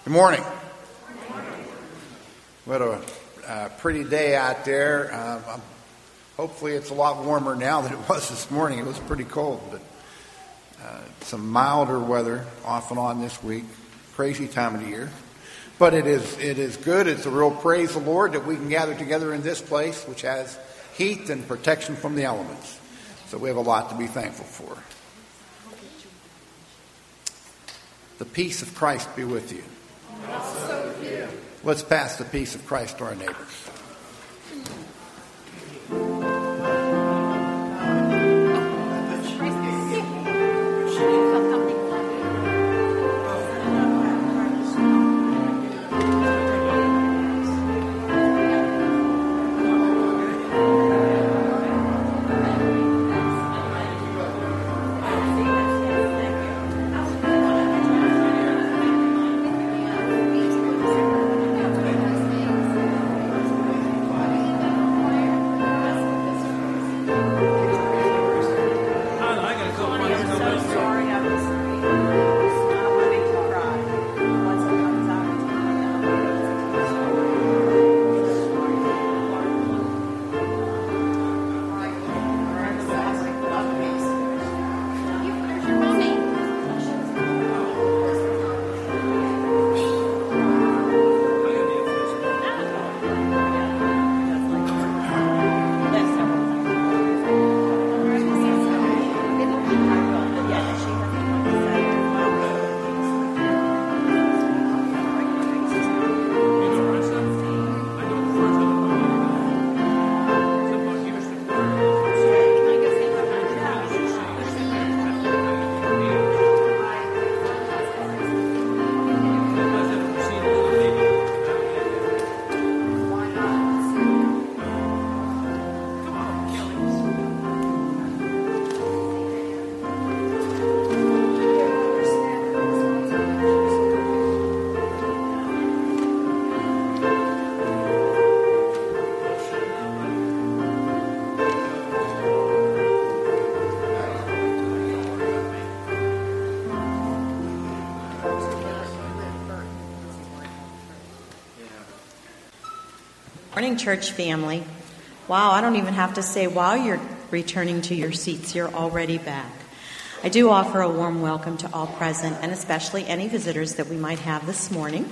Good morning. What a pretty day out there. Hopefully it's a lot warmer now than it was this morning. It was pretty cold, but some milder weather off and on this week. Crazy time of the year. But it is good. It's a real praise the Lord that we can gather together in this place, which has heat and protection from the elements. So we have a lot to be thankful for. The peace of Christ be with you. Also with you. Let's pass the peace of Christ to our neighbors. Morning, church family. Wow, I don't even have to say while you're returning to your seats, you're already back. I do offer a warm welcome to all present and especially any visitors that we might have this morning.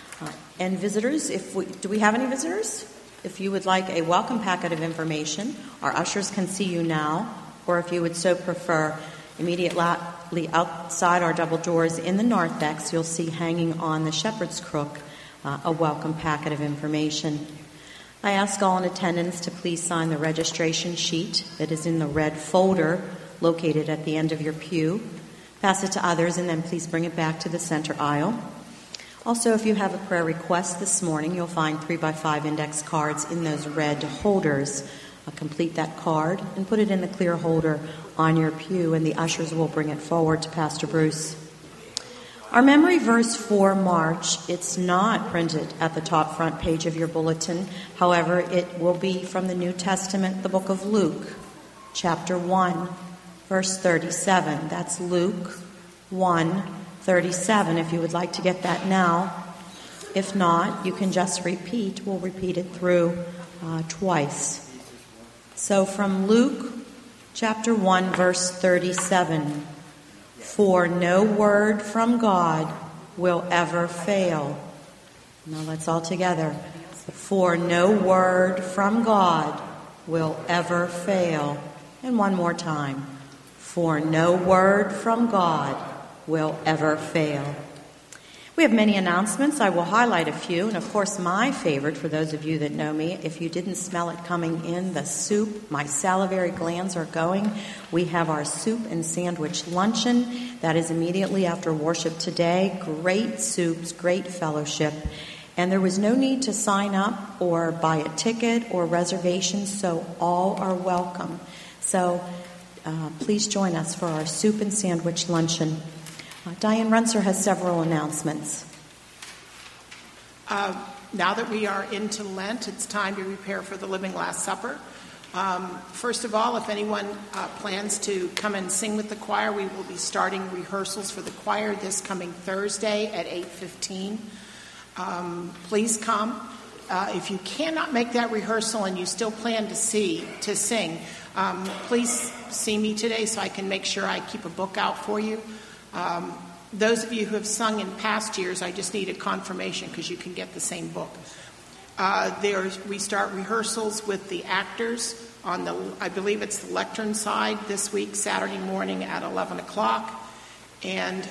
And visitors, do we have any visitors? If you would like a welcome packet of information, our ushers can see you now, or if you would so prefer, immediately outside our double doors in the narthex, you'll see hanging on the shepherd's crook a welcome packet of information. I ask all in attendance to please sign the registration sheet that is in the red folder located at the end of your pew. Pass it to others and then please bring it back to the center aisle. Also, if you have a prayer request this morning, you'll find 3x5 index cards in those red holders. Complete that card and put it in the clear holder on your pew, and the ushers will bring it forward to Pastor Bruce. Our memory verse for March, it's not printed at the top front page of your bulletin. However, it will be from the New Testament, the book of Luke, chapter 1, verse 37. That's Luke 1:37, if you would like to get that now. If not, you can just repeat. We'll repeat it through twice. So from Luke chapter 1, verse 37. For no word from God will ever fail. Now let's all together. For no word from God will ever fail. And one more time. For no word from God will ever fail. We have many announcements. I will highlight a few. And of course, my favorite, for those of you that know me, if you didn't smell it coming in, the soup, my salivary glands are going. We have our soup and sandwich luncheon. That is immediately after worship today. Great soups, great fellowship. And there was no need to sign up or buy a ticket or reservation, so all are welcome. So please join us for our soup and sandwich luncheon. Diane Runser has several announcements. Now that we are into Lent, it's time to prepare for the Living Last Supper. First of all, if anyone plans to come and sing with the choir, we will be starting rehearsals for the choir this coming Thursday at 8:15. Please come. If you cannot make that rehearsal and you still plan to sing, please see me today so I can make sure I keep a book out for you. Those of you who have sung in past years, I just need a confirmation because you can get the same book. We start rehearsals with the actors on I believe it's the lectern side this week, Saturday morning at 11 o'clock. And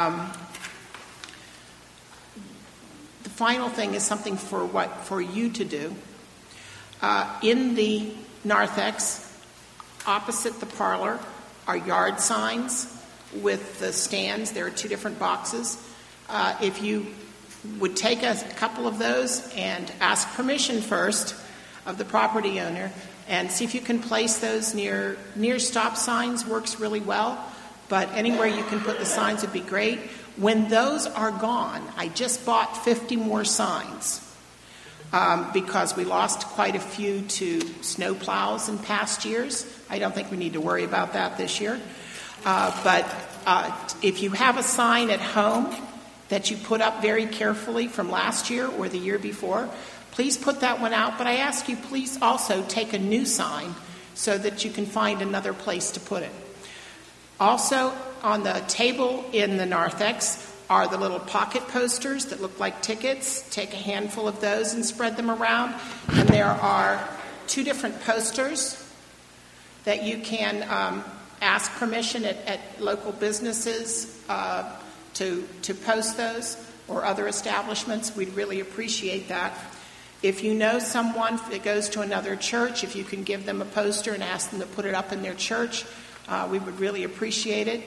the final thing is something for you to do. In the narthex, opposite the parlor, are yard signs with the stands. There are 2 different boxes. If you would take a couple of those and ask permission first of the property owner and see if you can place those near stop signs works really well, but anywhere you can put the signs would be great. When those are gone, I just bought 50 more signs because we lost quite a few to snow plows in past years. I don't think we need to worry about that this year. But if you have a sign at home that you put up very carefully from last year or the year before, please put that one out. But I ask you, please also take a new sign so that you can find another place to put it. Also, on the table in the narthex are the little pocket posters that look like tickets. Take a handful of those and spread them around. And there are 2 different posters that you can ask permission at local businesses to post those or other establishments. We'd really appreciate that. If you know someone that goes to another church, if you can give them a poster and ask them to put it up in their church, we would really appreciate it.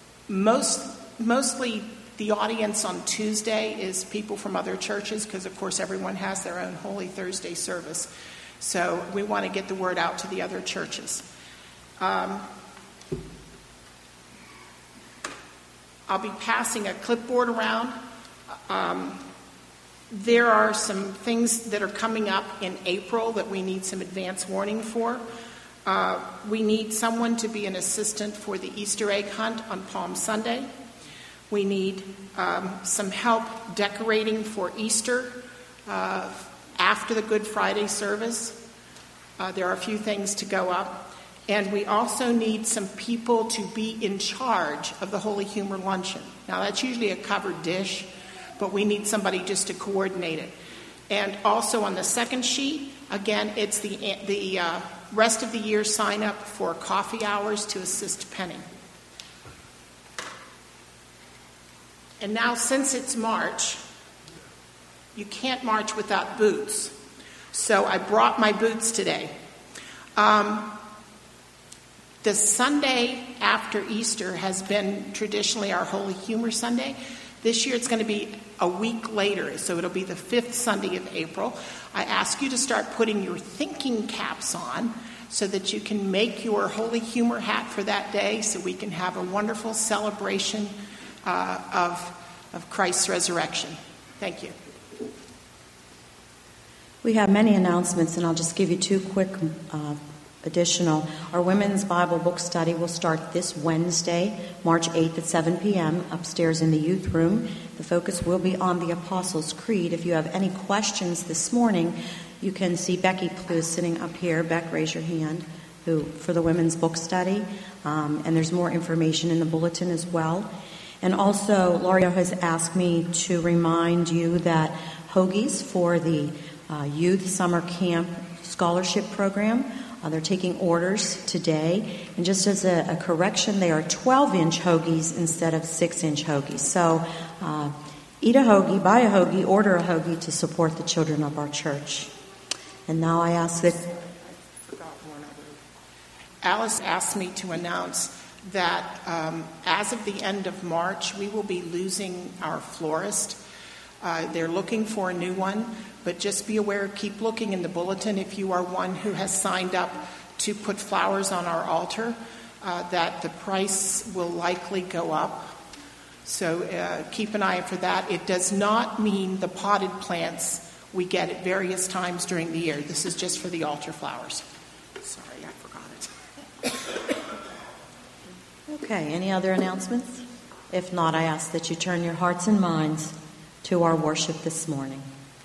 Mostly the audience on Tuesday is people from other churches because, of course, everyone has their own Holy Thursday service. So we want to get the word out to the other churches. I'll be passing a clipboard around. There are some things that are coming up in April that we need some advance warning for. We need someone to be an assistant for the Easter egg hunt on Palm Sunday. We need some help decorating for Easter after the Good Friday service. There are a few things to go up. And we also need some people to be in charge of the Holy Humor Luncheon. Now, that's usually a covered dish, but we need somebody just to coordinate it. And also on the second sheet, again, it's the rest of the year sign up for coffee hours to assist Penny. And now, since it's March, you can't march without boots. So I brought my boots today. The Sunday after Easter has been traditionally our Holy Humor Sunday. This year it's going to be a week later, so it'll be the 5th Sunday of April. I ask you to start putting your thinking caps on so that you can make your Holy Humor hat for that day so we can have a wonderful celebration of Christ's resurrection. Thank you. We have many announcements, and I'll just give you 2 quick additional. Our Women's Bible Book Study will start this Wednesday, March 8th at 7 p.m. upstairs in the youth room. The focus will be on the Apostles' Creed. If you have any questions this morning, you can see Becky, who is sitting up here. Beck, raise your hand, for the Women's Book Study. And there's more information in the bulletin as well. And also, Laura has asked me to remind you that Hoagies for the Youth Summer Camp Scholarship Program, they're taking orders today. And just as a correction, they are 12-inch hoagies instead of 6-inch hoagies. So eat a hoagie, buy a hoagie, order a hoagie to support the children of our church. And now I ask that... Alice asked me to announce that as of the end of March, we will be losing our florist. They're looking for a new one, but just be aware, keep looking in the bulletin if you are one who has signed up to put flowers on our altar, that the price will likely go up. So keep an eye for that. It does not mean the potted plants we get at various times during the year. This is just for the altar flowers. Sorry, I forgot it. Okay, any other announcements? If not, I ask that you turn your hearts and minds to our worship this morning.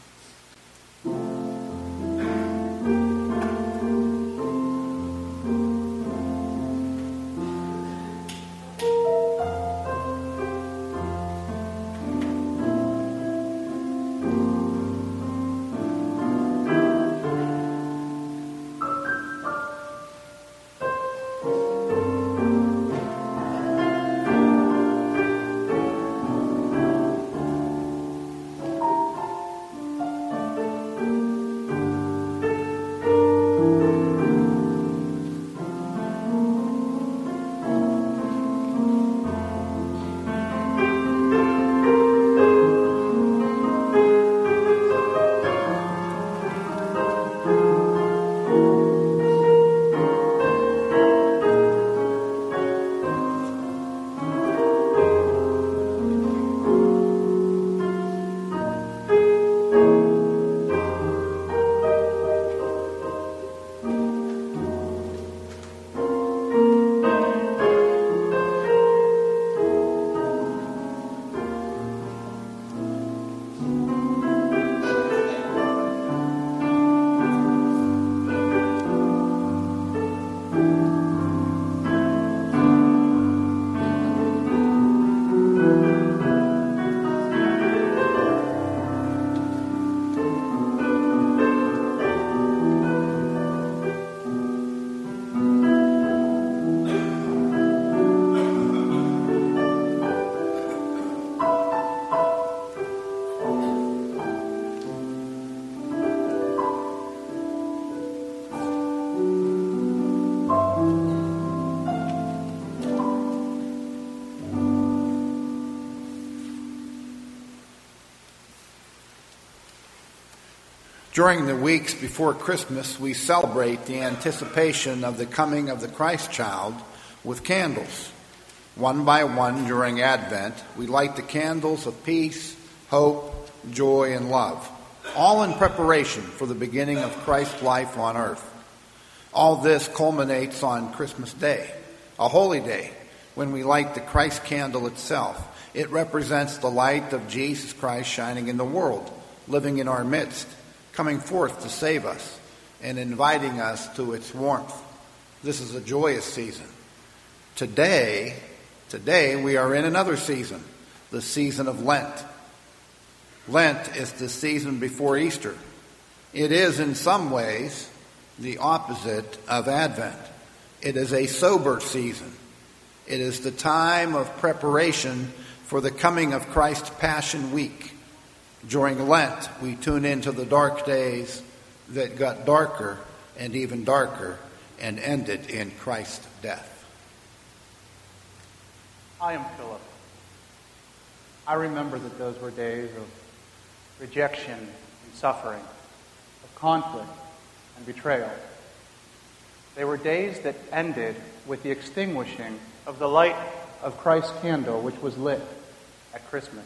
During the weeks before Christmas, we celebrate the anticipation of the coming of the Christ child with candles. One by one during Advent, we light the candles of peace, hope, joy, and love, all in preparation for the beginning of Christ's life on earth. All this culminates on Christmas Day, a holy day, when we light the Christ candle itself. It represents the light of Jesus Christ shining in the world, living in our midst, coming forth to save us, and inviting us to its warmth. This is a joyous season. Today we are in another season, the season of Lent. Lent is the season before Easter. It is in some ways the opposite of Advent. It is a sober season. It is the time of preparation for the coming of Christ's Passion Week. During Lent, we tune into the dark days that got darker and even darker and ended in Christ's death. I am Philip. I remember that those were days of rejection and suffering, of conflict and betrayal. They were days that ended with the extinguishing of the light of Christ's candle, which was lit at Christmas.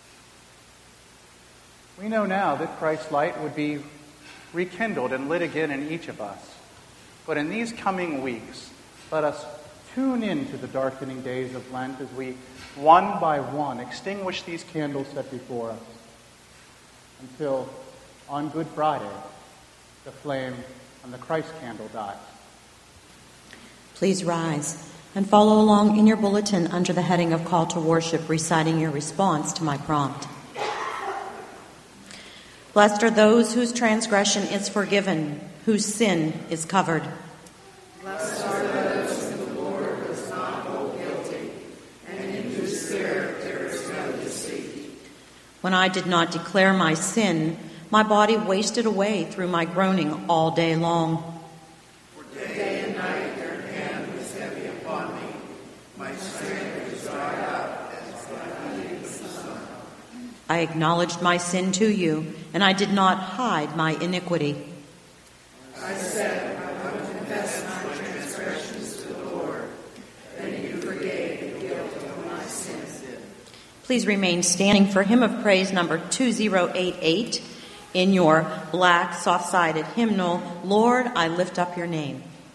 We know now that Christ's light would be rekindled and lit again in each of us. But in these coming weeks, let us tune into the darkening days of Lent as we, one by one, extinguish these candles set before us until, on Good Friday, the flame on the Christ candle dies. Please rise and follow along in your bulletin under the heading of Call to Worship, reciting your response to my prompt. Blessed are those whose transgression is forgiven, whose sin is covered. Blessed are those whom the Lord does not hold guilty, and in whose spirit there is no deceit. When I did not declare my sin, my body wasted away through my groaning all day long. For day and night your hand was heavy upon me. My strength was dried up as by the heat of the sun. I acknowledged my sin to you, and I did not hide my iniquity. I said, I will confess my transgressions to the Lord, and you forgave the guilt of my sins. Please remain standing for Hymn of Praise number 2088 in your black, soft-sided hymnal, Lord, I Lift Up Your Name.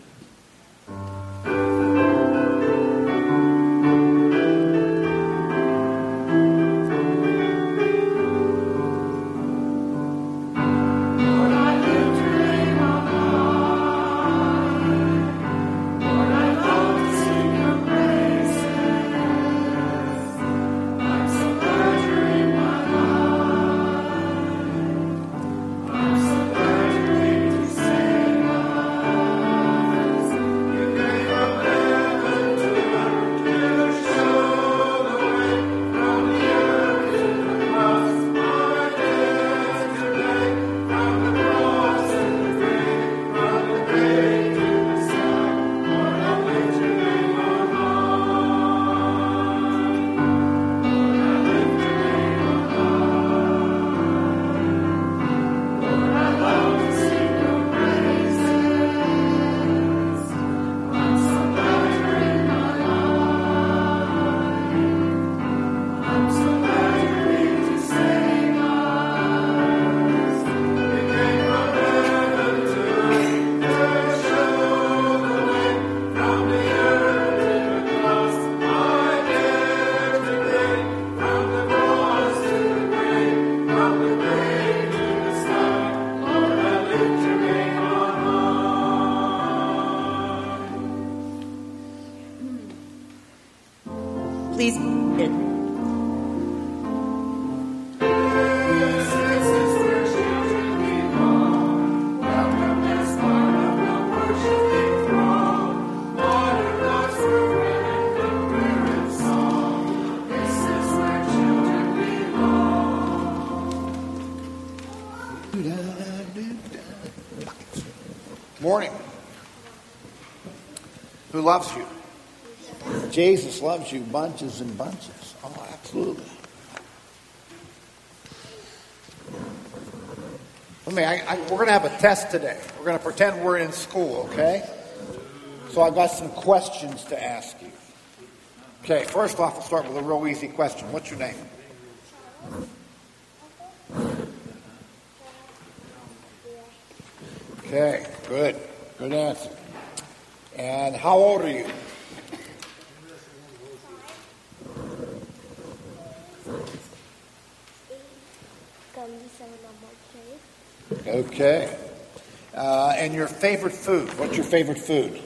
Morning. Who loves you? Jesus loves you, bunches and bunches. Oh, absolutely. We're going to have a test today. We're going to pretend we're in school, okay? So I've got some questions to ask you. Okay, first off, we'll start with a real easy question. What's your name? Okay, good. Good answer. And how old are you? Okay. And your favorite food? What's your favorite food?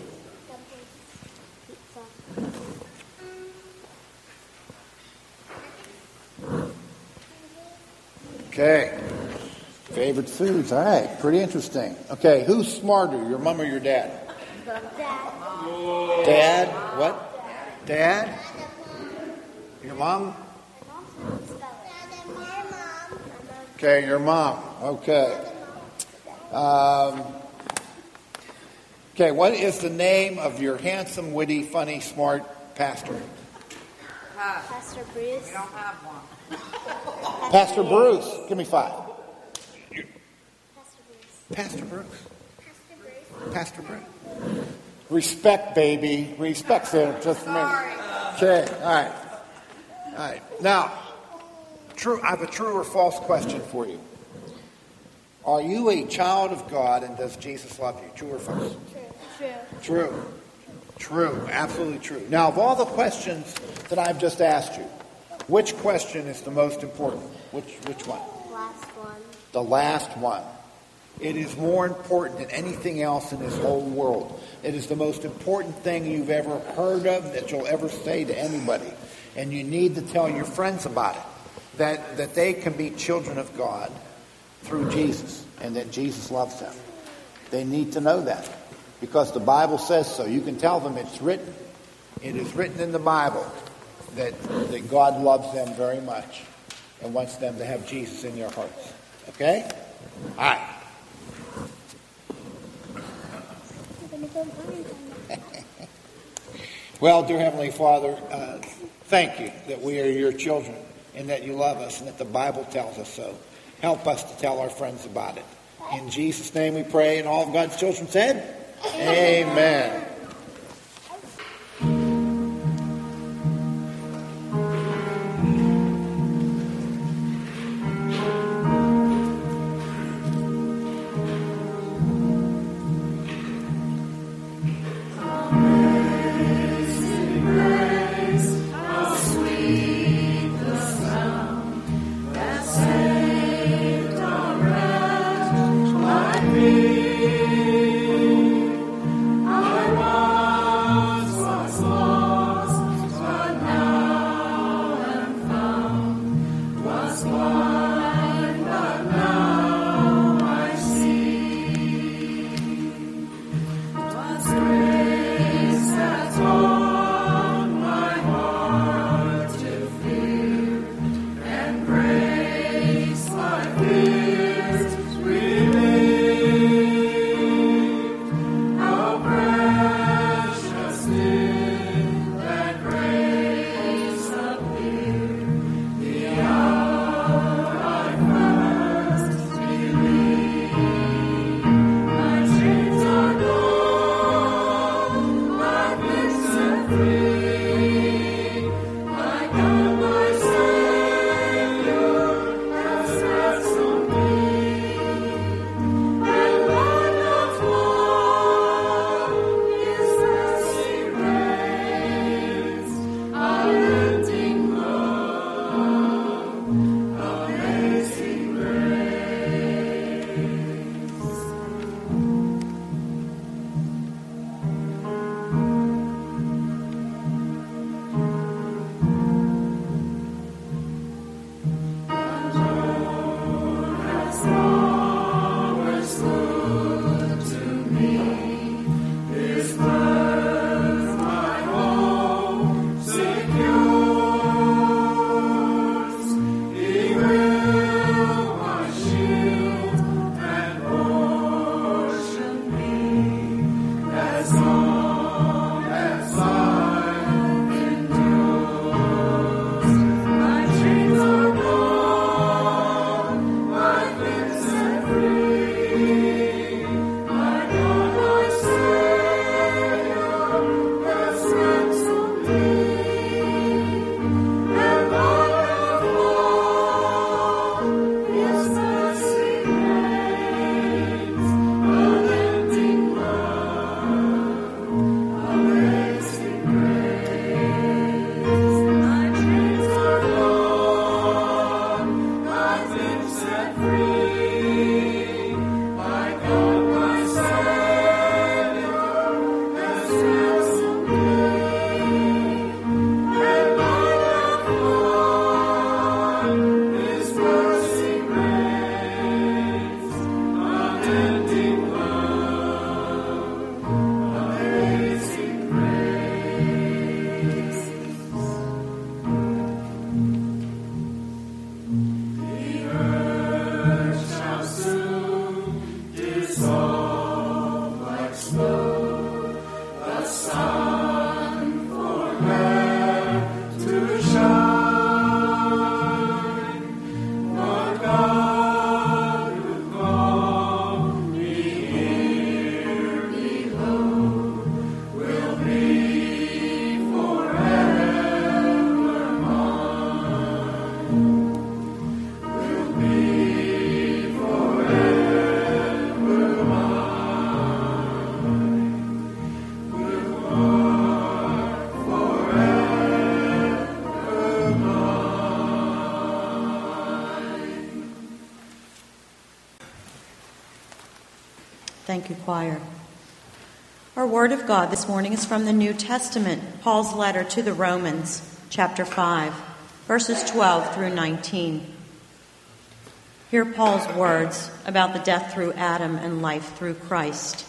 Okay. Favorite foods. All right. Pretty interesting. Okay. Who's smarter, your mom or your dad? Dad. What? Dad? Your mom? Okay, your mom. Okay. Okay, what is the name of your handsome, witty, funny, smart pastor? Pastor Bruce. We don't have one. Pastor Bruce. Give me 5. Pastor Bruce. Pastor Bruce. Pastor Bruce. Pastor Bruce. Respect, baby. Respect there. Just a minute. Okay, all right. All right. Now, I have a true or false question for you. Are you a child of God, and does Jesus love you? True or false? True. True. Absolutely true. Now, of all the questions that I've just asked you, which question is the most important? Which one? Last one. The last one. It is more important than anything else in this whole world. It is the most important thing you've ever heard of, that you'll ever say to anybody. And you need to tell your friends about it. That they can be children of God through Jesus, and that Jesus loves them. They need to know that, because the Bible says so. You can tell them it's written. It is written in the Bible that God loves them very much and wants them to have Jesus in their hearts. Okay? All right. Well, dear Heavenly Father, thank you that we are your children and that you love us and that the Bible tells us so. Help us to tell our friends about it. In Jesus' name we pray, and all of God's children said, Amen. I Thank you, choir. Our word of God this morning is from the New Testament, Paul's letter to the Romans, chapter 5, verses 12 through 19. Hear Paul's words about the death through Adam and life through Christ.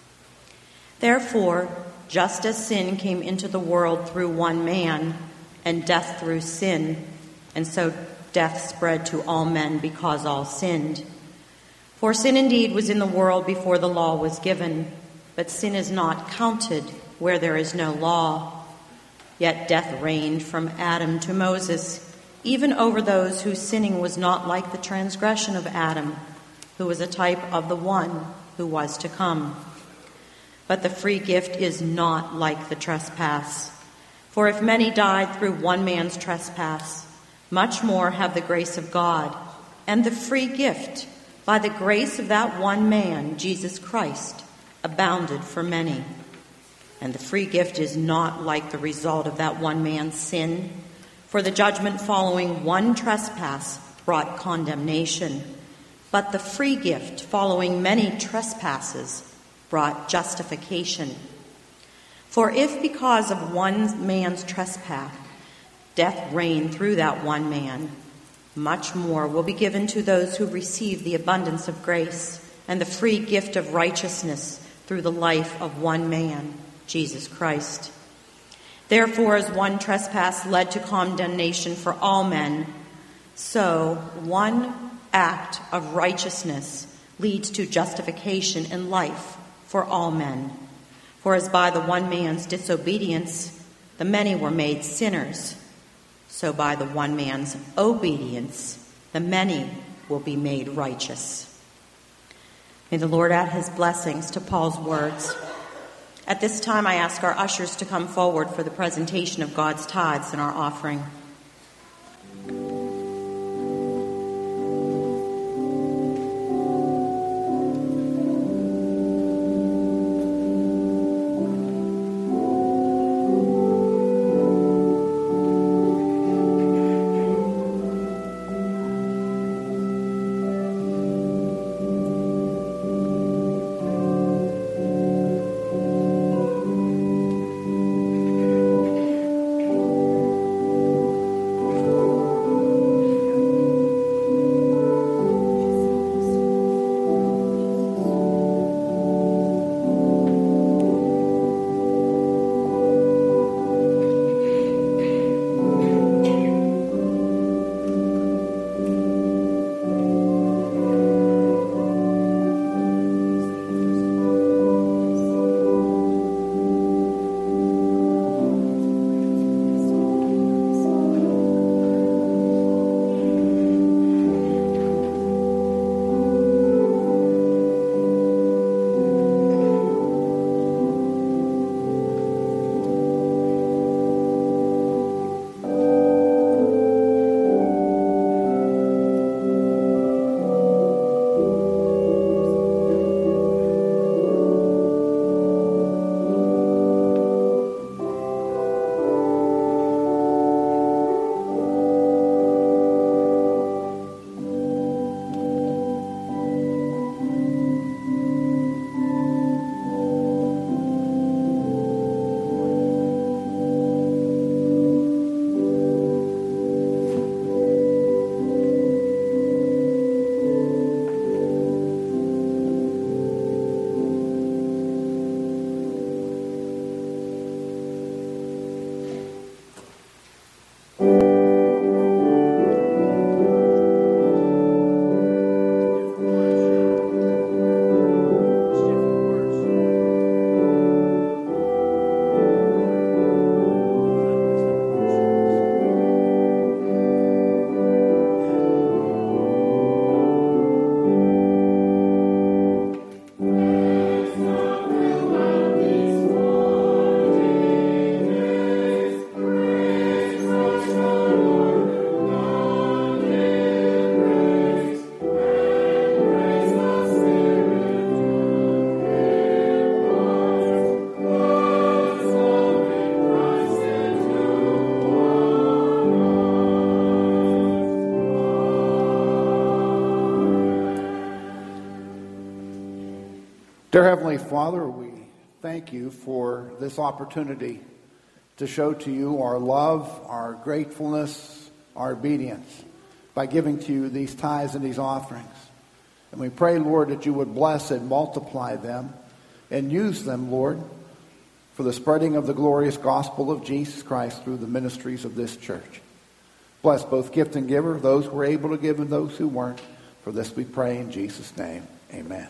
Therefore, just as sin came into the world through one man, and death through sin, and so death spread to all men because all sinned. For sin indeed was in the world before the law was given, but sin is not counted where there is no law. Yet death reigned from Adam to Moses, even over those whose sinning was not like the transgression of Adam, who was a type of the one who was to come. But the free gift is not like the trespass. For if many died through one man's trespass, much more have the grace of God and the free gift by the grace of that one man, Jesus Christ, abounded for many. And the free gift is not like the result of that one man's sin, for the judgment following one trespass brought condemnation, but the free gift following many trespasses brought justification. For if because of one man's trespass death reigned through that one man, much more will be given to those who receive the abundance of grace and the free gift of righteousness through the life of one man, Jesus Christ. Therefore, as one trespass led to condemnation for all men, so one act of righteousness leads to justification and life for all men. For as by the one man's disobedience the many were made sinners, so by the one man's obedience the many will be made righteous. May the Lord add his blessings to Paul's words. At this time, I ask our ushers to come forward for the presentation of God's tithes and our offering. Dear Heavenly Father, we thank you for this opportunity to show to you our love, our gratefulness, our obedience by giving to you these tithes and these offerings. And we pray, Lord, that you would bless and multiply them and use them, Lord, for the spreading of the glorious gospel of Jesus Christ through the ministries of this church. Bless both gift and giver, those who were able to give and those who weren't. For this we pray in Jesus' name. Amen.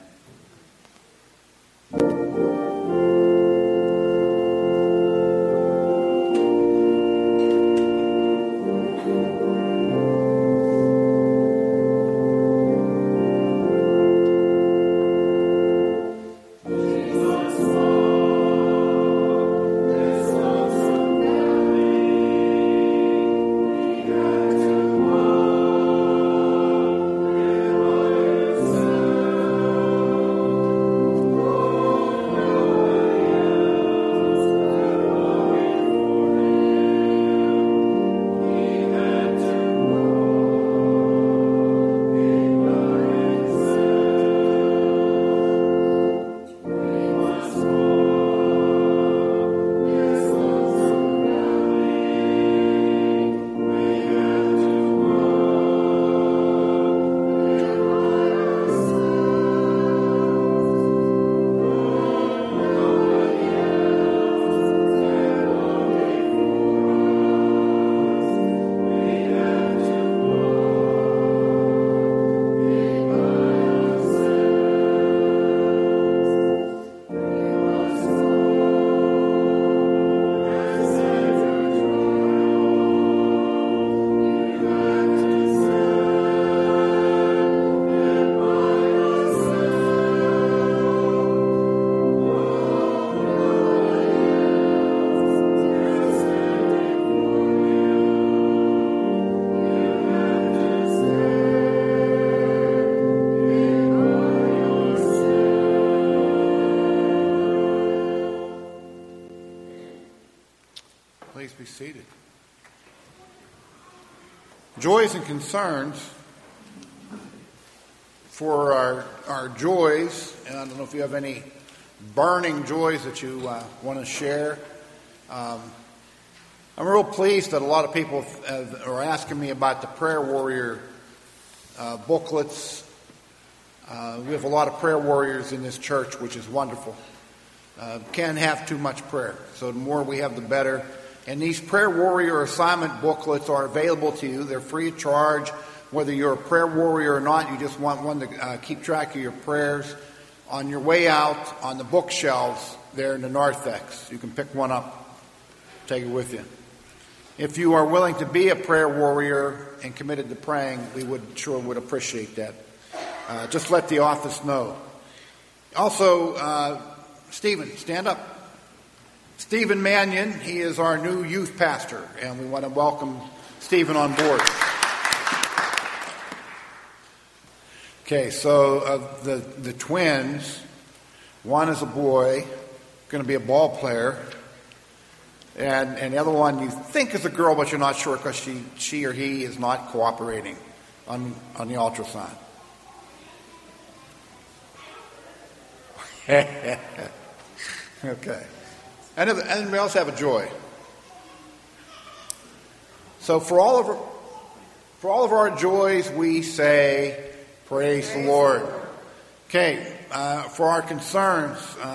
Please be seated. Joys and concerns. For our joys, and I don't know if you have any burning joys that you want to share. I'm real pleased that a lot of people are asking me about the Prayer Warrior booklets. We have a lot of prayer warriors in this church, which is wonderful. Can't have too much prayer, so the more we have, the better. And these Prayer Warrior assignment booklets are available to you. They're free of charge. Whether you're a prayer warrior or not, you just want one to keep track of your prayers. On your way out, on the bookshelves there in the narthex, you can pick one up, take it with you. If you are willing to be a prayer warrior and committed to praying, we would appreciate that. Just let the office know. Also, Stephen, stand up. Stephen Mannion, he is our new youth pastor, and we want to welcome Stephen on board. Okay, so the twins, one is a boy, going to be a ball player, and the other one you think is a girl, but you're not sure because she or he is not cooperating on the ultrasound. Okay. Anybody else have a joy? So for all of our joys, we say, praise the Lord. Okay, for our concerns,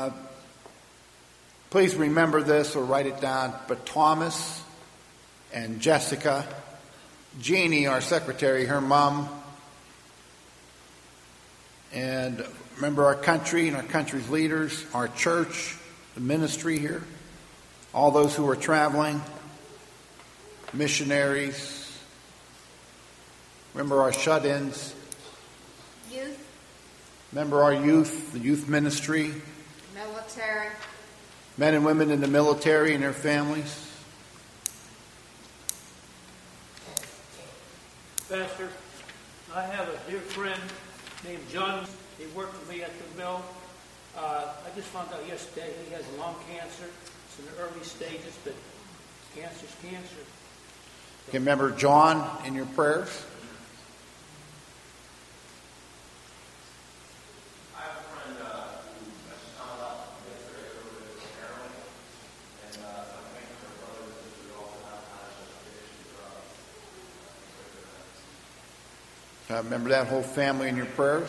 please remember this or write it down. But Thomas and Jessica, Jeannie, our secretary, her mom, and remember our country and our country's leaders, our church, the ministry here, all those who are traveling, missionaries. Remember our shut-ins. Youth. Remember our youth, the youth ministry. Military. Men and women in the military and their families. Pastor, I have a dear friend named John. He worked with me at the mill. I just found out yesterday he has lung cancer. It's in the early stages, but cancer's cancer. Okay, remember John in your prayers? I have a friend who Remember that whole family in your prayers.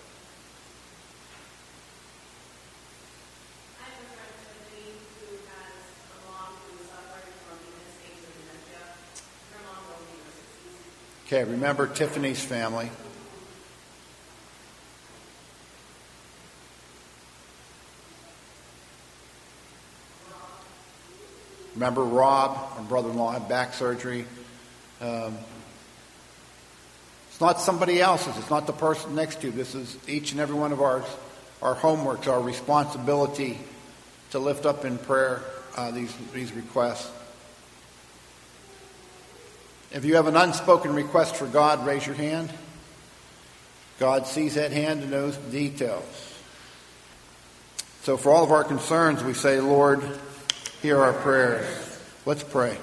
I have a friend, Tiffany, who has a mom who is suffering from advanced stage of dementia. Her mom will be in her 60s. Okay, remember Tiffany's family. Remember Rob, my brother-in-law, had back surgery. It's not somebody else's. It's not the person next to you. This is each and every one of our homeworks, our responsibility to lift up in prayer these requests. If you have an unspoken request for God, raise your hand. God sees that hand and knows the details. So for all of our concerns, we say, Lord, hear our prayers. Let's pray.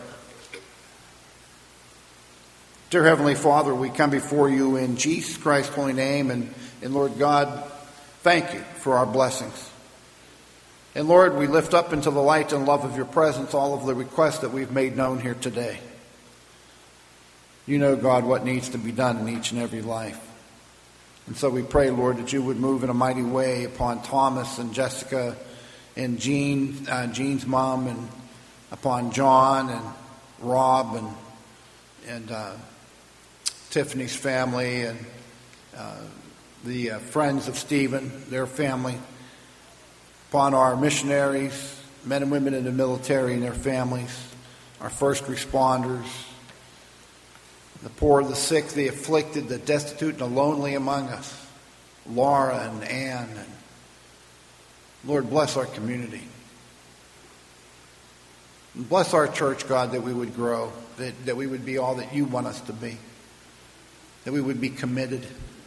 Dear Heavenly Father, we come before you in Jesus Christ's holy name, and Lord God, thank you for our blessings. And Lord, we lift up into the light and love of your presence all of the requests that we've made known here today. You know, God, what needs to be done in each and every life. And so we pray, Lord, that you would move in a mighty way upon Thomas and Jessica and Jean's mom, and upon John and Rob and Tiffany's family, and the friends of Stephen, their family, upon our missionaries, men and women in the military and their families, our first responders, the poor, the sick, the afflicted, the destitute, and the lonely among us, Laura and Ann. And Lord, bless our community. And bless our church, God, that we would grow, that we would be all that you want us to be, that we would be committed.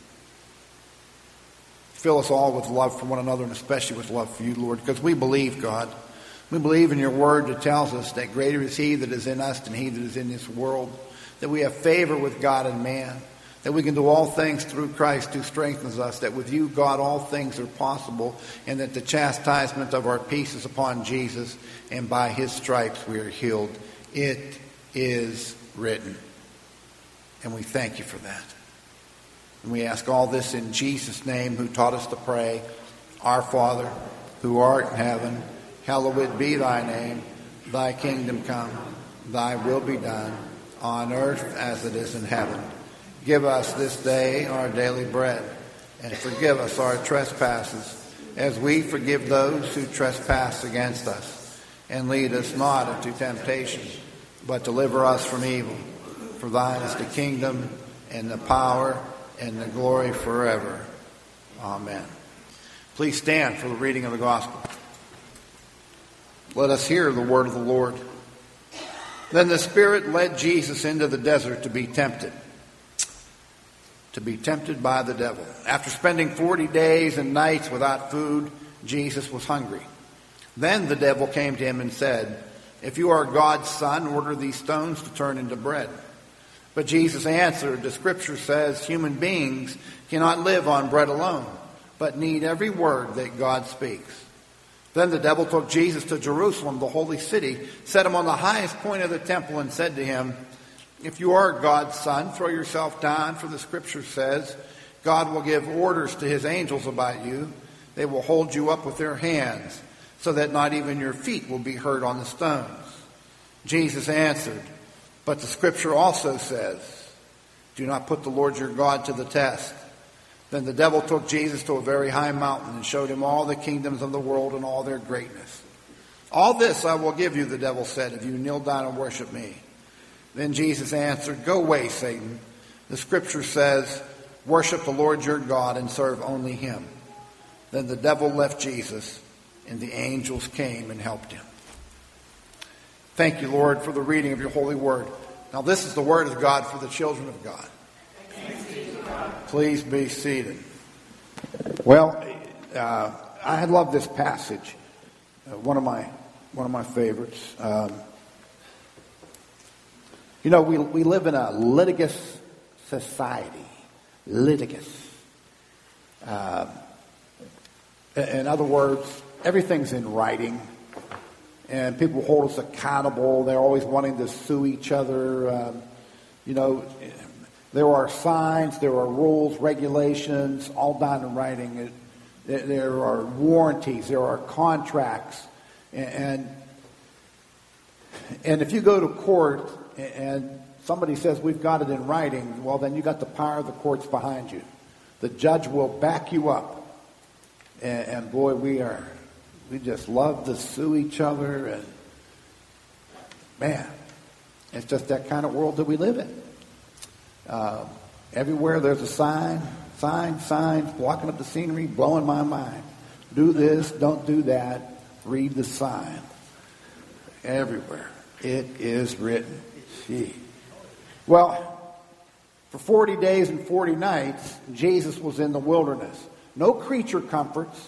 Fill us all with love for one another, and especially with love for you, Lord, because we believe, God. We believe in your word that tells us that greater is he that is in us than he that is in this world, that we have favor with God and man, that we can do all things through Christ who strengthens us, that with you, God, all things are possible, and that the chastisement of our peace is upon Jesus, and by his stripes we are healed. It is written. And we thank you for that. And we ask all this in Jesus' name, who taught us to pray, Our Father, who art in heaven, hallowed be thy name. Thy kingdom come, thy will be done, on earth as it is in heaven. Give us this day our daily bread, and forgive us our trespasses, as we forgive those who trespass against us. And lead us not into temptation, but deliver us from evil. For thine is the kingdom, and the power, and the glory forever. Amen. Please stand for the reading of the gospel. Let us hear the word of the Lord. Then the Spirit led Jesus into the desert to be tempted by the devil. After spending 40 days and nights without food, Jesus was hungry. Then the devil came to him and said, If you are God's son, order these stones to turn into bread. But Jesus answered, The Scripture says human beings cannot live on bread alone, but need every word that God speaks. Then the devil took Jesus to Jerusalem, the holy city, set him on the highest point of the temple, and said to him, If you are God's son, throw yourself down, for the Scripture says, God will give orders to his angels about you. They will hold you up with their hands, so that not even your feet will be hurt on the stones. Jesus answered, But the Scripture also says, Do not put the Lord your God to the test. Then the devil took Jesus to a very high mountain and showed him all the kingdoms of the world and all their greatness. All this I will give you, the devil said, if you kneel down and worship me. Then Jesus answered, Go away, Satan. The Scripture says, Worship the Lord your God and serve only him. Then the devil left Jesus, and the angels came and helped him. Thank you, Lord, for the reading of your holy word. Now this is the word of God for the children of God. Please be seated. Well, I love this passage. One of my favorites. We live in a litigious society. Litigious. In other words, everything's in writing, and people hold us accountable. They're always wanting to sue each other. There are signs, there are rules, regulations, all done in writing. There are warranties, there are contracts. And if you go to court and somebody says, we've got it in writing, well, then you got the power of the courts behind you. The judge will back you up. And boy, we just love to sue each other. And man, it's just that kind of world that we live in. Everywhere there's a signs, blocking up the scenery, blowing my mind. Do this, don't do that, read the sign. Everywhere. It is written. Gee. Well, for 40 days and 40 nights, Jesus was in the wilderness. No creature comforts.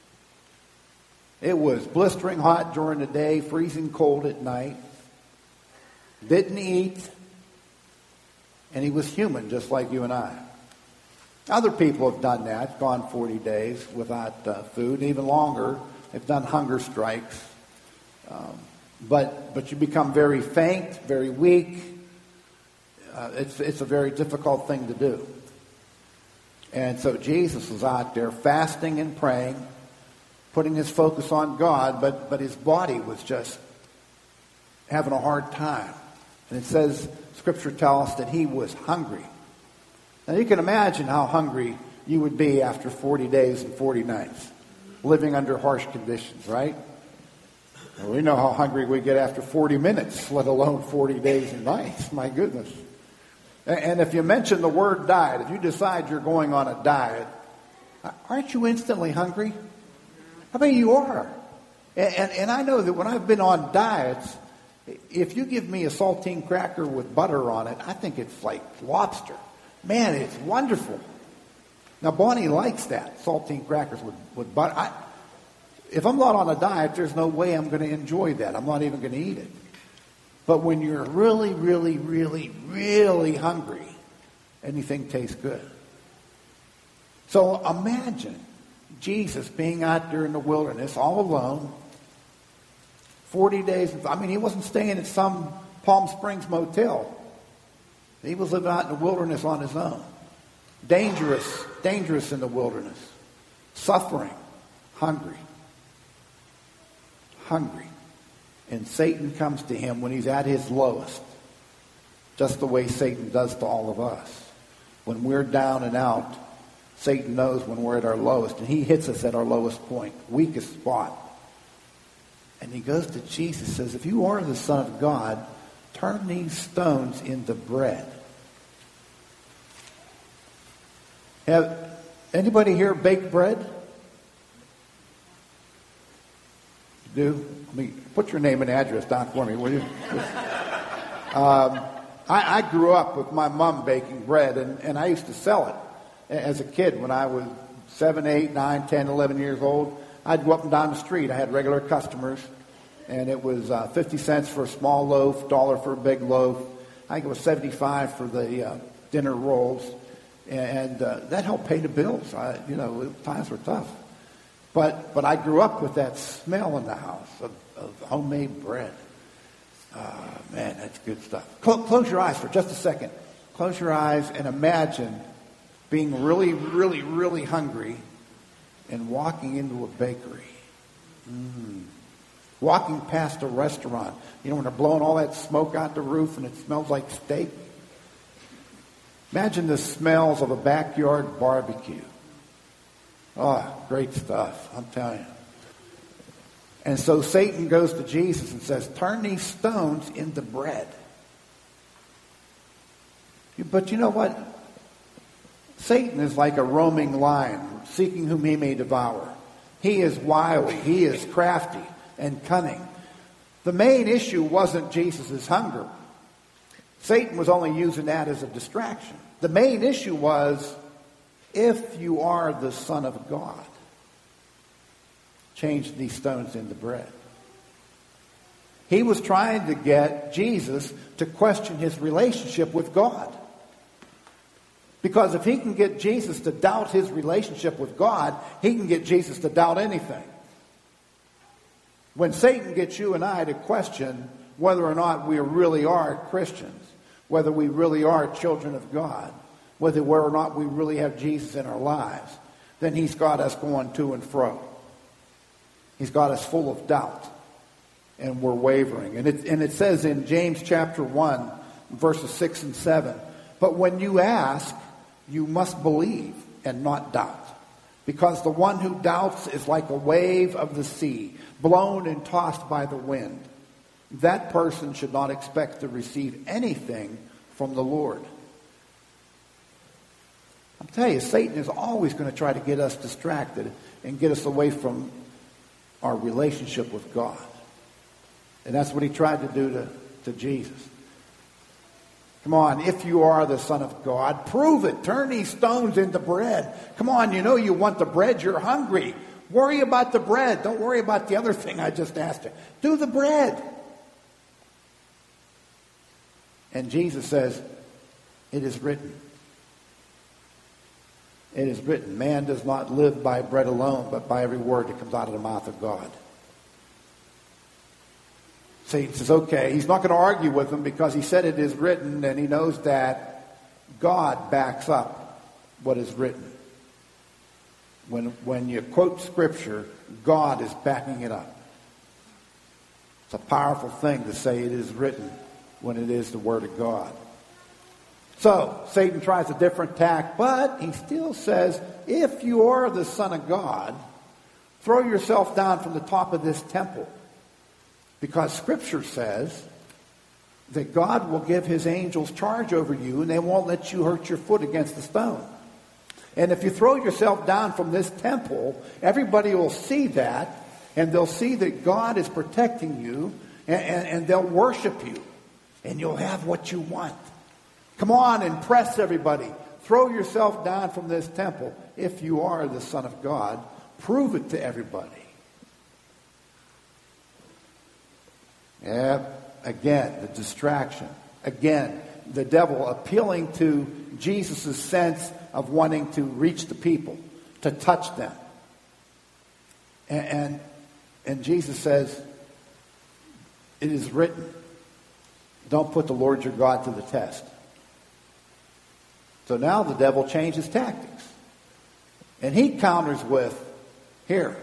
It was blistering hot during the day, freezing cold at night. Didn't eat. And he was human, just like you and I. Other people have done that, gone 40 days without food, even longer. They've done hunger strikes. But you become very faint, very weak. It's a very difficult thing to do. And so Jesus was out there fasting and praying, putting his focus on God, but his body was just having a hard time. And it says, Scripture tells us that he was hungry. Now you can imagine how hungry you would be after 40 days and 40 nights, living under harsh conditions, right? Well, we know how hungry we get after 40 minutes, let alone 40 days and nights. My goodness. And if you mention the word diet, if you decide you're going on a diet, aren't you instantly hungry? I mean, you are. And I know that when I've been on diets, if you give me a saltine cracker with butter on it, I think it's like lobster. Man, it's wonderful. Now, Bonnie likes that, saltine crackers with butter. If I'm not on a diet, there's no way I'm going to enjoy that. I'm not even going to eat it. But when you're really, really, really, really hungry, anything tastes good. So imagine Jesus being out there in the wilderness all alone, 40 days. I mean, he wasn't staying at some Palm Springs motel. He was living out in the wilderness on his own. Dangerous in the wilderness. Suffering. Hungry. And Satan comes to him when he's at his lowest. Just the way Satan does to all of us. When we're down and out, Satan knows when we're at our lowest. And he hits us at our lowest point. Weakest spot. And he goes to Jesus and says, if you are the Son of God, turn these stones into bread. Have anybody here baked bread? You do? I mean, put your name and address down for me, will you? I grew up with my mom baking bread, and I used to sell it as a kid when I was 7, 8, 9, 10, 11 years old. I'd go up and down the street. I had regular customers, and it was 50 cents for a small loaf, $1 for a big loaf. I think it was 75 for the dinner rolls, and that helped pay the bills. Times were tough. But I grew up with that smell in the house of homemade bread. Man, that's good stuff. Close your eyes for just a second. Close your eyes and imagine being really, really, really hungry and walking into a bakery. Walking past a restaurant. When they're blowing all that smoke out the roof and it smells like steak. Imagine the smells of a backyard barbecue. Oh, great stuff, I'm telling you. And so Satan goes to Jesus and says, turn these stones into bread. But you know what? Satan is like a roaming lion, seeking whom he may devour. He is wily, he is crafty and cunning. The main issue wasn't Jesus' hunger. Satan was only using that as a distraction. The main issue was, if you are the Son of God, change these stones into bread. He was trying to get Jesus to question his relationship with God. Because if he can get Jesus to doubt his relationship with God, he can get Jesus to doubt anything. When Satan gets you and I to question whether or not we really are Christians, whether we really are children of God, whether or not we really have Jesus in our lives, then he's got us going to and fro. He's got us full of doubt, and we're wavering. And it says in James chapter 1, verses 6 and 7, but when you ask, you must believe and not doubt. Because the one who doubts is like a wave of the sea, blown and tossed by the wind. That person should not expect to receive anything from the Lord. I'm telling you, Satan is always going to try to get us distracted and get us away from our relationship with God. And that's what he tried to do to Jesus. Come on, if you are the Son of God, prove it. Turn these stones into bread. Come on, you know you want the bread. You're hungry. Worry about the bread. Don't worry about the other thing I just asked you. Do the bread. And Jesus says, it is written. It is written, man does not live by bread alone, but by every word that comes out of the mouth of God. Satan says, okay, he's not going to argue with him because he said it is written, and he knows that God backs up what is written. When you quote Scripture, God is backing it up. It's a powerful thing to say it is written when it is the Word of God. So, Satan tries a different tack, but he still says, if you are the Son of God, throw yourself down from the top of this temple. Because Scripture says that God will give his angels charge over you and they won't let you hurt your foot against the stone. And if you throw yourself down from this temple, everybody will see that, and they'll see that God is protecting you, and they'll worship you, and you'll have what you want. Come on, impress everybody. Throw yourself down from this temple. If you are the Son of God, prove it to everybody. Yeah, again, the distraction. Again, the devil appealing to Jesus' sense of wanting to reach the people, to touch them. And Jesus says, it is written, don't put the Lord your God to the test. So now the devil changes tactics. And he counters with, here.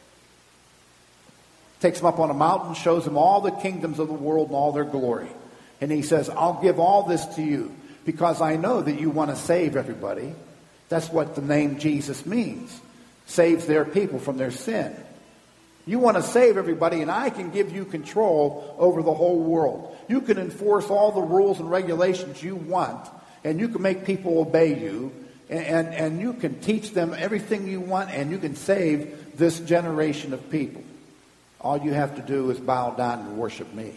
Takes him up on a mountain, shows him all the kingdoms of the world and all their glory. And he says, I'll give all this to you because I know that you want to save everybody. That's what the name Jesus means. Saves their people from their sin. You want to save everybody, and I can give you control over the whole world. You can enforce all the rules and regulations you want, and you can make people obey you, and you can teach them everything you want, and you can save this generation of people. All you have to do is bow down and worship me.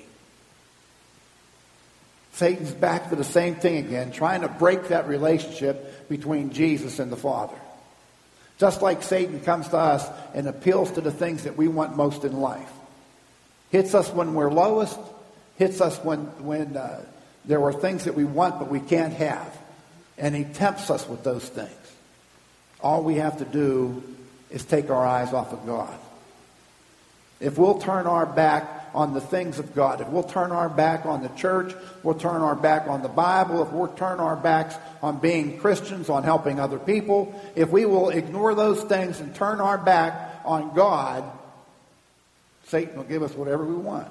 Satan's back to the same thing again, trying to break that relationship between Jesus and the Father. Just like Satan comes to us and appeals to the things that we want most in life. Hits us when we're lowest, hits us when there are things that we want but we can't have. And he tempts us with those things. All we have to do is take our eyes off of God. If we'll turn our back on the things of God, if we'll turn our back on the church, we'll turn our back on the Bible, if we'll turn our backs on being Christians, on helping other people, if we will ignore those things and turn our back on God, Satan will give us whatever we want.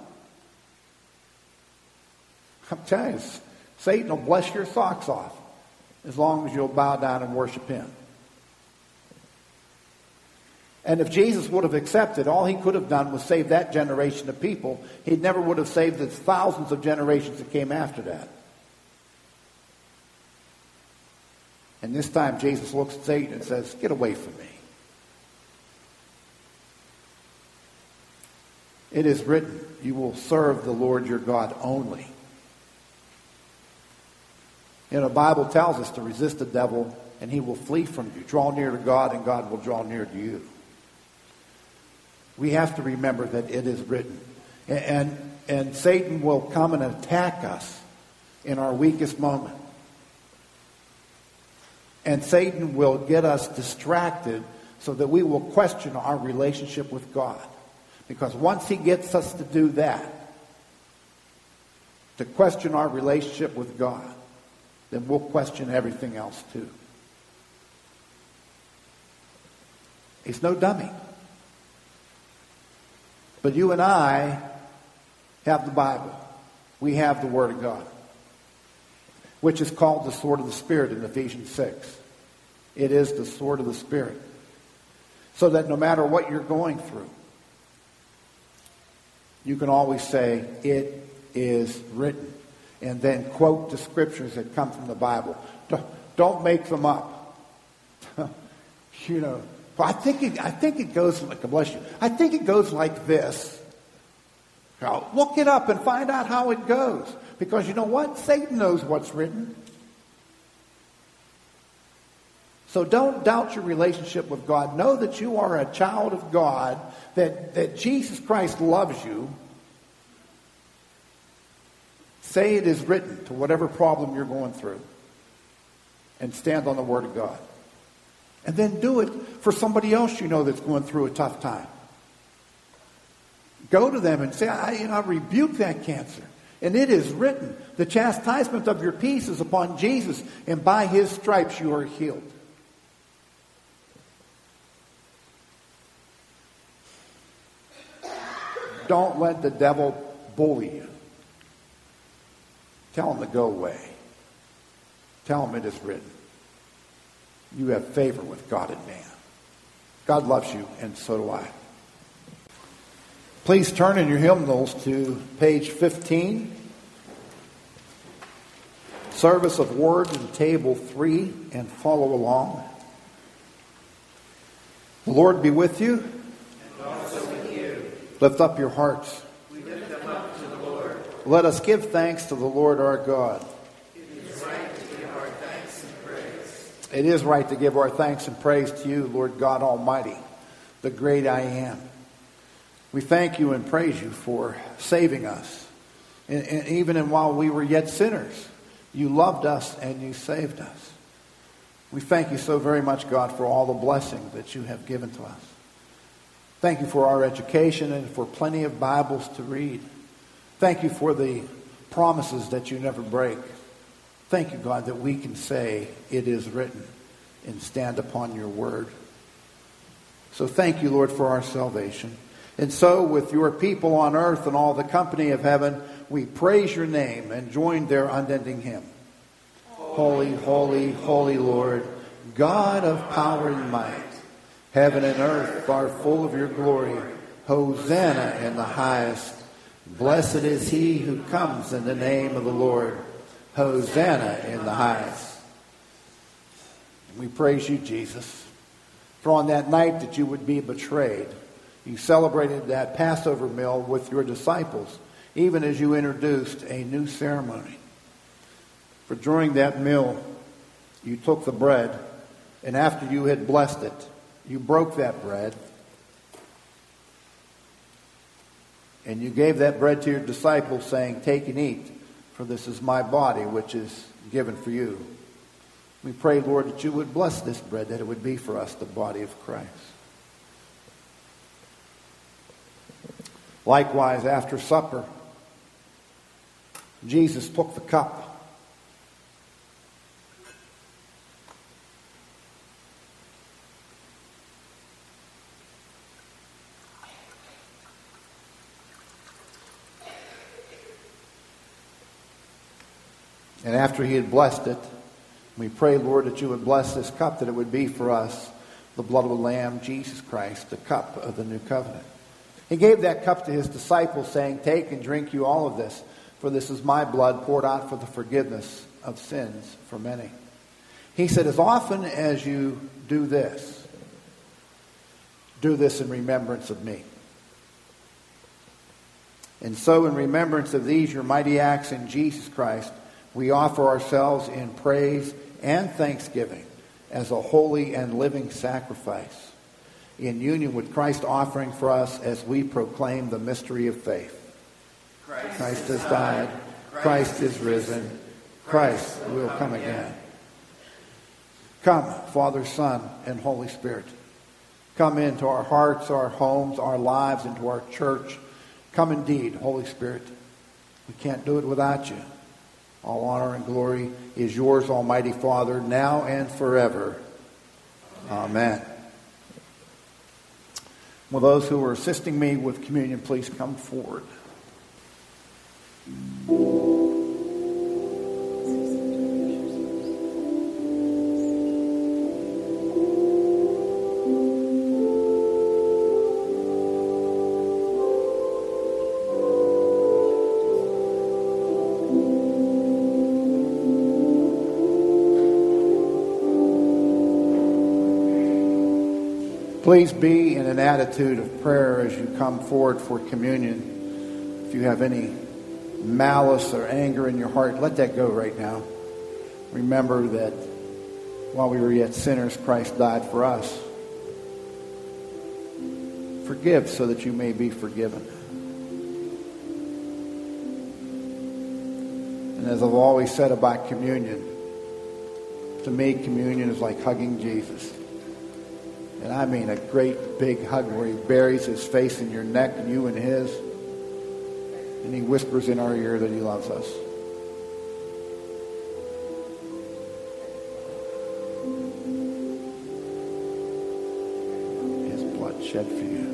I'm telling you, Satan will bless your socks off as long as you'll bow down and worship him. And if Jesus would have accepted, all he could have done was save that generation of people. He never would have saved the thousands of generations that came after that. And this time Jesus looks at Satan and says, get away from me. It is written, you will serve the Lord your God only. You know, the Bible tells us to resist the devil and he will flee from you. Draw near to God and God will draw near to you. We have to remember that it is written. And Satan will come and attack us in our weakest moment. And Satan will get us distracted so that we will question our relationship with God. Because once he gets us to do that, to question our relationship with God, then we'll question everything else too. He's no dummy. But you and I have the Bible. We have the Word of God, which is called the sword of the Spirit in Ephesians 6. It is the sword of the Spirit. So that no matter what you're going through, you can always say, it is written. And then quote the scriptures that come from the Bible. Don't make them up. You know, I think it goes like, bless you. I think it goes like this. Now, look it up and find out how it goes. Because you know what? Satan knows what's written. So don't doubt your relationship with God. Know that you are a child of God, that Jesus Christ loves you. Say it is written to whatever problem you're going through. And stand on the Word of God. And then do it for somebody else you know that's going through a tough time. Go to them and say, I rebuke that cancer. And it is written, the chastisement of your peace is upon Jesus, and by His stripes you are healed. Don't let the devil bully you. Tell him to go away. Tell him it is written. You have favor with God and man. God loves you, and so do I. Please turn in your hymnals to page 15. Service of Word in table 3, and follow along. The Lord be with you. And also with you. Lift up your hearts. We lift them up to the Lord. Let us give thanks to the Lord our God. It is right to give our thanks and praise. It is right to give our thanks and praise to you, Lord God Almighty, the great I am. We thank you and praise you for saving us. And even while we were yet sinners, you loved us and you saved us. We thank you so very much, God, for all the blessings that you have given to us. Thank you for our education and for plenty of Bibles to read. Thank you for the promises that you never break. Thank you, God, that we can say it is written and stand upon your word. So thank you, Lord, for our salvation. And so with your people on earth and all the company of heaven, we praise your name and join their unending hymn. Holy, holy, holy Lord, God of power and might. Heaven and earth are full of your glory. Hosanna in the highest. Blessed is he who comes in the name of the Lord. Hosanna in the highest. We praise you, Jesus, for on that night that you would be betrayed, you celebrated that Passover meal with your disciples, even as you introduced a new ceremony. For during that meal, you took the bread, and after you had blessed it, you broke that bread, and you gave that bread to your disciples, saying, "Take and eat, for this is my body, which is given for you." We pray, Lord, that you would bless this bread, that it would be for us the body of Christ. Likewise, after supper, Jesus took the cup. And after he had blessed it, we pray, Lord, that you would bless this cup, that it would be for us the blood of the Lamb, Jesus Christ, the cup of the new covenant. He gave that cup to his disciples, saying, "Take and drink you all of this, for this is my blood poured out for the forgiveness of sins for many." He said, "As often as you do this in remembrance of me." And so in remembrance of these, your mighty acts in Jesus Christ, we offer ourselves in praise and thanksgiving as a holy and living sacrifice, in union with Christ's offering for us as we proclaim the mystery of faith. Christ has died. Christ is risen. Christ will come again. Come, Father, Son, and Holy Spirit. Come into our hearts, our homes, our lives, into our church. Come indeed, Holy Spirit. We can't do it without you. All honor and glory is yours, Almighty Father, now and forever. Amen. Will those who are assisting me with communion please come forward? Please be in an attitude of prayer as you come forward for communion. If you have any malice or anger in your heart, let that go right now. Remember that while we were yet sinners, Christ died for us. Forgive so that you may be forgiven. And as I've always said about communion, to me, communion is like hugging Jesus. And I mean a great big hug where he buries his face in your neck and you in his. And he whispers in our ear that he loves us. His blood shed for you.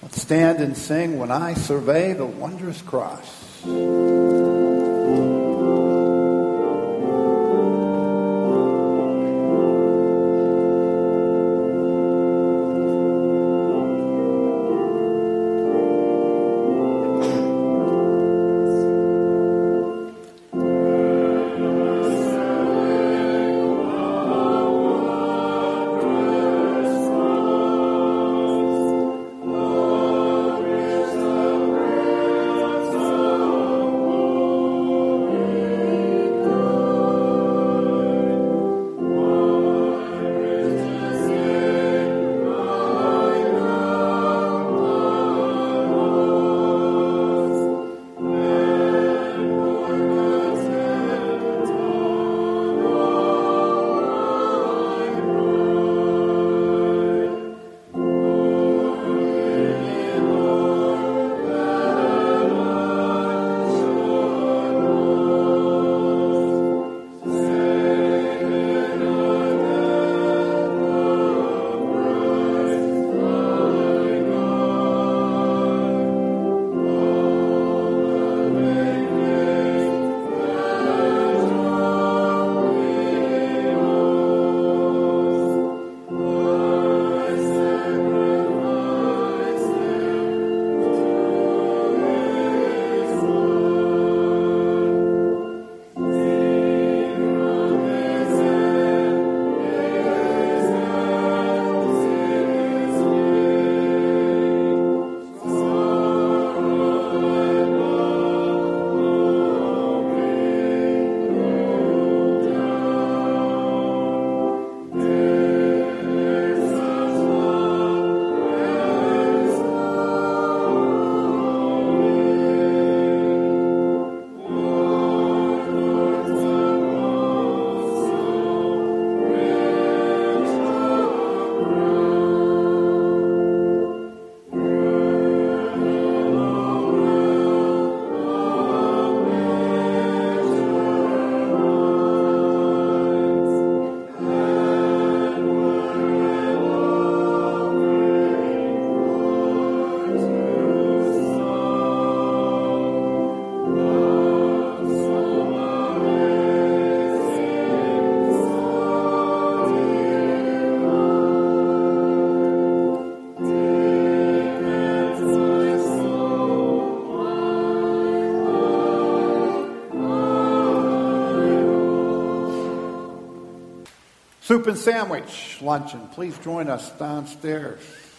Let's stand and sing When I Survey the Wondrous Cross. Soup and sandwich luncheon. Please join us downstairs.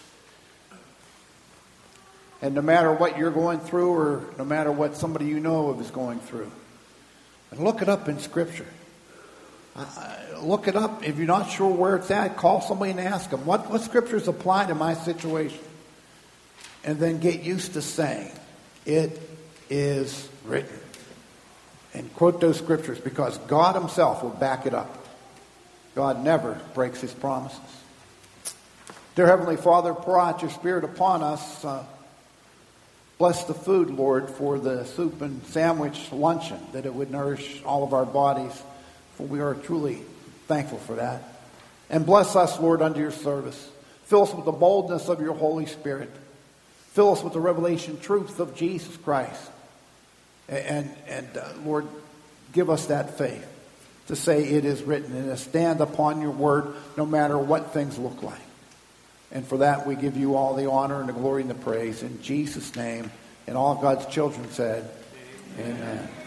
And no matter what you're going through or no matter what somebody you know of is going through, and look it up in Scripture. Look it up. If you're not sure where it's at, call somebody and ask them, what Scriptures apply to my situation? And then get used to saying, it is written. And quote those Scriptures because God himself will back it up. God never breaks his promises. Dear Heavenly Father, pour out your Spirit upon us. Bless the food, Lord, for the soup and sandwich luncheon, that it would nourish all of our bodies, for we are truly thankful for that. And bless us, Lord, under your service. Fill us with the boldness of your Holy Spirit. Fill us with the revelation truth of Jesus Christ. And Lord, give us that faith to say it is written and to stand upon your word no matter what things look like. And for that we give you all the honor and the glory and the praise in Jesus' name. And all of God's children said, Amen.